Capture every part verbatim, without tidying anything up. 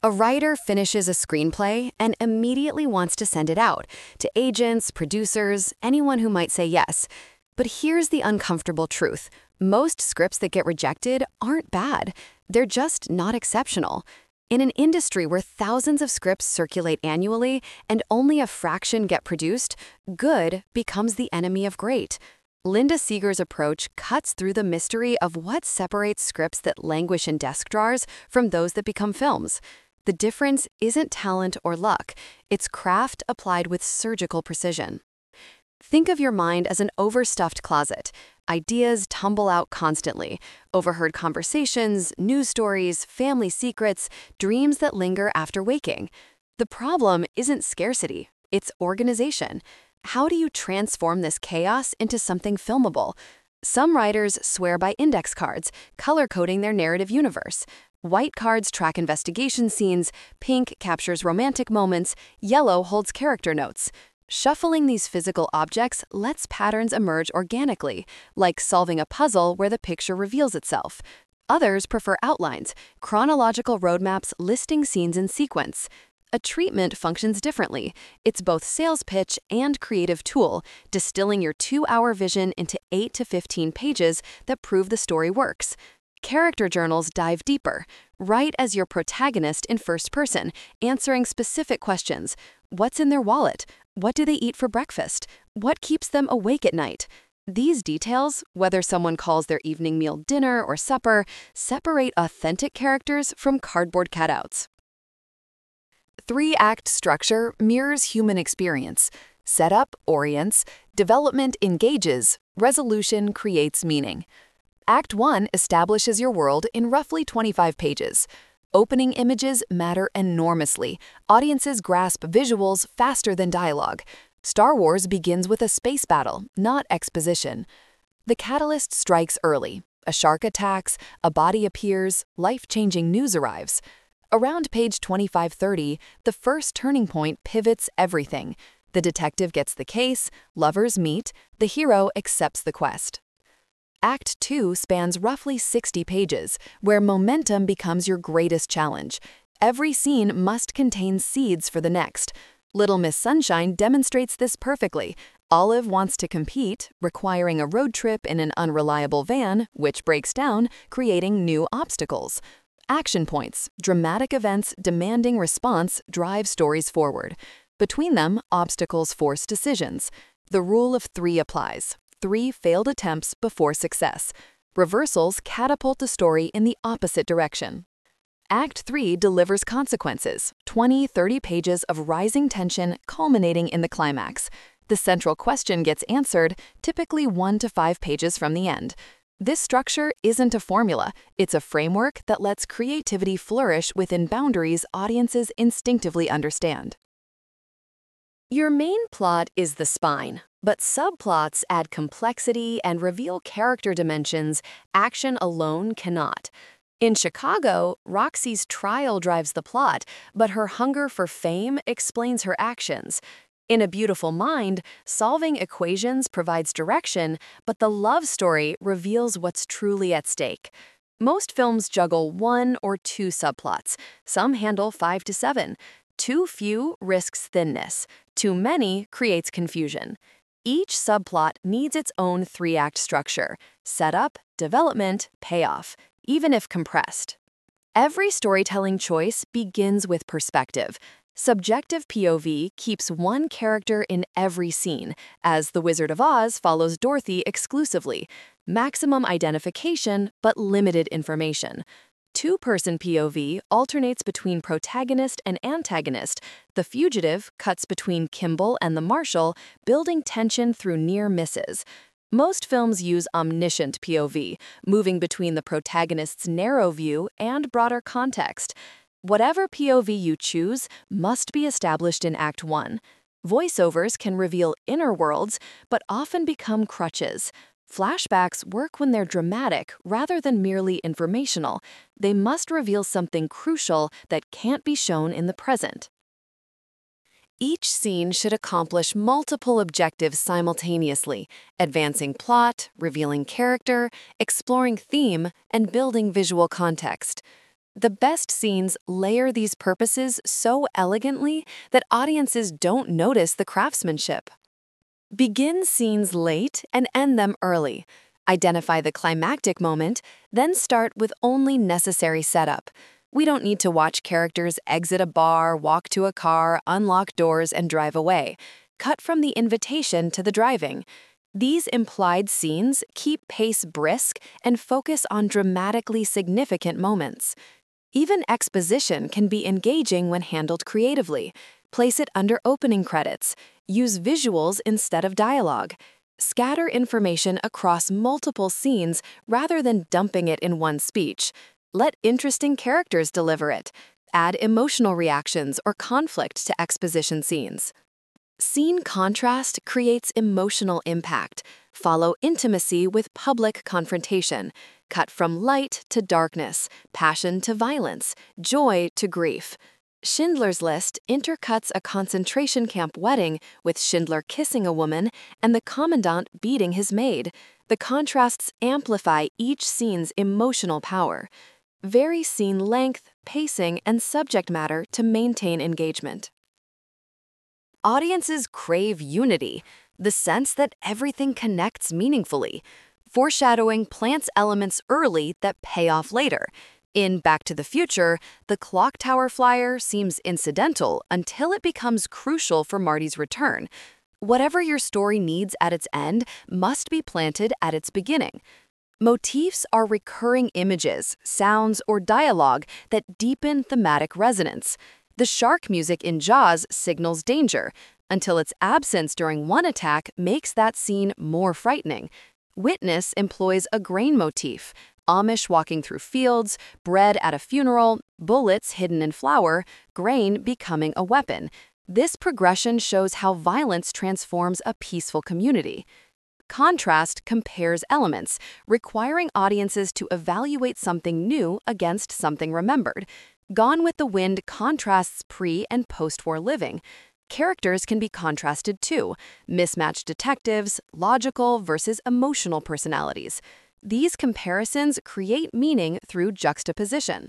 A writer finishes a screenplay and immediately wants to send it out to agents, producers, anyone who might say yes. But here's the uncomfortable truth. Most scripts that get rejected aren't bad. They're just not exceptional. In an industry where thousands of scripts circulate annually and only a fraction get produced, good becomes the enemy of great. Linda Seeger's approach cuts through the mystery of what separates scripts that languish in desk drawers from those that become films. The difference isn't talent or luck, it's craft applied with surgical precision. Think of your mind as an overstuffed closet. Ideas tumble out constantly. Overheard conversations, news stories, family secrets, dreams that linger after waking. The problem isn't scarcity, it's organization. How do you transform this chaos into something filmable? Some writers swear by index cards, color-coding their narrative universe. White cards track investigation scenes, pink captures romantic moments, yellow holds character notes. Shuffling these physical objects lets patterns emerge organically, like solving a puzzle where the picture reveals itself. Others prefer outlines, chronological roadmaps listing scenes in sequence. A treatment functions differently. It's both sales pitch and creative tool, distilling your two-hour vision into eight to fifteen pages that prove the story works. Character journals dive deeper. Write as your protagonist in first person, answering specific questions. What's in their wallet? What do they eat for breakfast? What keeps them awake at night? These details, whether someone calls their evening meal dinner or supper, separate authentic characters from cardboard cutouts. Three-act structure mirrors human experience. Setup orients, development engages, resolution creates meaning. Act one establishes your world in roughly twenty-five pages. Opening images matter enormously. Audiences grasp visuals faster than dialogue. Star Wars begins with a space battle, not exposition. The catalyst strikes early. A shark attacks, a body appears, life-changing news arrives. Around page twenty-five thirty, the first turning point pivots everything. The detective gets the case, lovers meet, the hero accepts the quest. Act two spans roughly sixty pages, where momentum becomes your greatest challenge. Every scene must contain seeds for the next. Little Miss Sunshine demonstrates this perfectly. Olive wants to compete, requiring a road trip in an unreliable van, which breaks down, creating new obstacles. Action points, dramatic events demanding response, drive stories forward. Between them, obstacles force decisions. The rule of three applies. Three failed attempts before success. Reversals catapult the story in the opposite direction. Act three delivers consequences, twenty, thirty pages of rising tension culminating in the climax. The central question gets answered, typically one to five pages from the end. This structure isn't a formula, it's a framework that lets creativity flourish within boundaries audiences instinctively understand. Your main plot is the spine, but subplots add complexity and reveal character dimensions action alone cannot. In Chicago, Roxy's trial drives the plot, but her hunger for fame explains her actions. In A Beautiful Mind, solving equations provides direction, but the love story reveals what's truly at stake. Most films juggle one or two subplots. Some handle five to seven. Too few risks thinness. Too many creates confusion. Each subplot needs its own three-act structure: setup, development, payoff, even if compressed. Every storytelling choice begins with perspective. Subjective P O V keeps one character in every scene, as The Wizard of Oz follows Dorothy exclusively. Maximum identification, but limited information. Two-person P O V alternates between protagonist and antagonist. The Fugitive cuts between Kimball and the Marshal, building tension through near misses. Most films use omniscient P O V, moving between the protagonist's narrow view and broader context. Whatever P O V you choose must be established in Act one. Voiceovers can reveal inner worlds, but often become crutches. Flashbacks work when they're dramatic rather than merely informational. They must reveal something crucial that can't be shown in the present. Each scene should accomplish multiple objectives simultaneously: advancing plot, revealing character, exploring theme, and building visual context. The best scenes layer these purposes so elegantly that audiences don't notice the craftsmanship. Begin scenes late and end them early. Identify the climactic moment, then start with only necessary setup. We don't need to watch characters exit a bar, walk to a car, unlock doors, and drive away. Cut from the invitation to the driving. These implied scenes keep pace brisk and focus on dramatically significant moments. Even exposition can be engaging when handled creatively. Place it under opening credits. Use visuals instead of dialogue. Scatter information across multiple scenes rather than dumping it in one speech. Let interesting characters deliver it. Add emotional reactions or conflict to exposition scenes. Scene contrast creates emotional impact. Follow intimacy with public confrontation. Cut from light to darkness, passion to violence, joy to grief. Schindler's List intercuts a concentration camp wedding with Schindler kissing a woman and the commandant beating his maid. The contrasts amplify each scene's emotional power. Vary scene length, pacing, and subject matter to maintain engagement. Audiences crave unity, the sense that everything connects meaningfully. Foreshadowing plants elements early that pay off later. In Back to the Future, the clock tower flyer seems incidental until it becomes crucial for Marty's return. Whatever your story needs at its end must be planted at its beginning. Motifs are recurring images, sounds, or dialogue that deepen thematic resonance. The shark music in Jaws signals danger, until its absence during one attack makes that scene more frightening. Witness employs a grain motif. Amish walking through fields, bread at a funeral, bullets hidden in flour, grain becoming a weapon. This progression shows how violence transforms a peaceful community. Contrast compares elements, requiring audiences to evaluate something new against something remembered. Gone with the Wind contrasts pre- and post-war living. Characters can be contrasted too, mismatched detectives, logical versus emotional personalities. These comparisons create meaning through juxtaposition.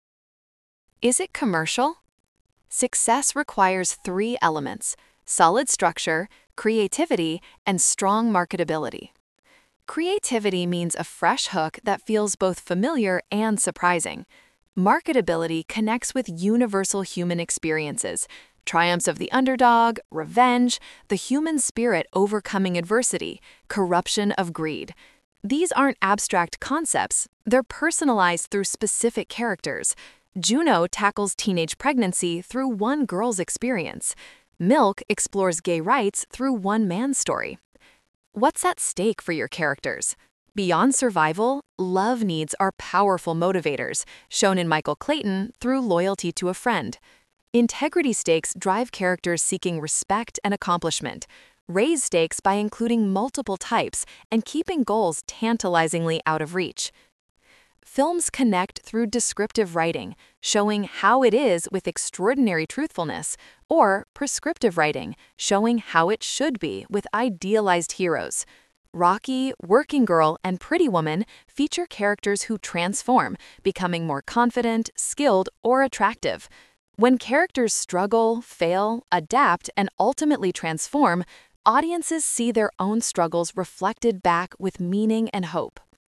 Is it commercial? Success requires three elements: solid structure, creativity, and strong marketability. Creativity means a fresh hook that feels both familiar and surprising. Marketability connects with universal human experiences, triumphs of the underdog, revenge, the human spirit overcoming adversity, corruption of greed. These aren't abstract concepts, they're personalized through specific characters. Juno tackles teenage pregnancy through one girl's experience. Milk explores gay rights through one man's story. What's at stake for your characters? Beyond survival, love needs are powerful motivators, shown in Michael Clayton through loyalty to a friend. Integrity stakes drive characters seeking respect and accomplishment. Raise stakes by including multiple types and keeping goals tantalizingly out of reach. Films connect through descriptive writing, showing how it is with extraordinary truthfulness, or prescriptive writing, showing how it should be with idealized heroes. Rocky, Working Girl, and Pretty Woman feature characters who transform, becoming more confident, skilled, or attractive. When characters struggle, fail, adapt, and ultimately transform, audiences see their own struggles reflected back with meaning and hope.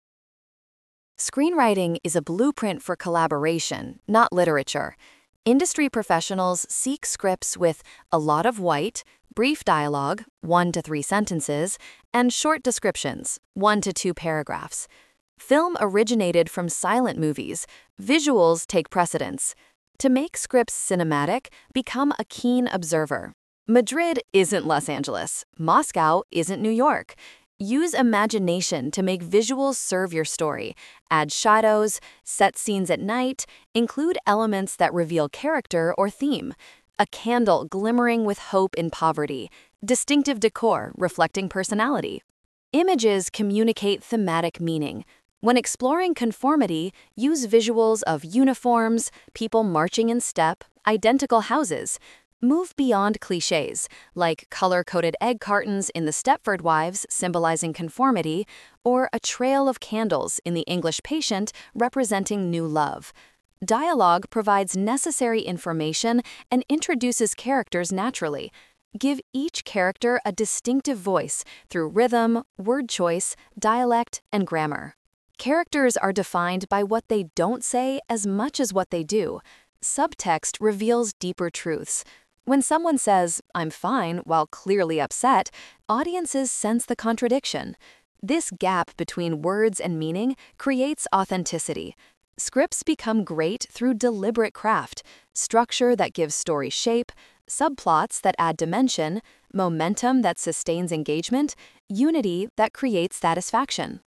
Screenwriting is a blueprint for collaboration, not literature. Industry professionals seek scripts with a lot of white, brief dialogue, one to three sentences, and short descriptions, one to two paragraphs. Film originated from silent movies. Visuals take precedence. To make scripts cinematic, become a keen observer. Madrid isn't Los Angeles. Moscow isn't New York. Use imagination to make visuals serve your story. Add shadows, set scenes at night, include elements that reveal character or theme. A candle glimmering with hope in poverty. Distinctive decor reflecting personality. Images communicate thematic meaning. When exploring conformity, use visuals of uniforms, people marching in step, identical houses. Move beyond cliches, like color-coded egg cartons in The Stepford Wives symbolizing conformity, or a trail of candles in The English Patient representing new love. Dialogue provides necessary information and introduces characters naturally. Give each character a distinctive voice through rhythm, word choice, dialect, and grammar. Characters are defined by what they don't say as much as what they do. Subtext reveals deeper truths. When someone says, "I'm fine," while clearly upset, audiences sense the contradiction. This gap between words and meaning creates authenticity. Scripts become great through deliberate craft, structure that gives story shape, subplots that add dimension, momentum that sustains engagement, unity that creates satisfaction.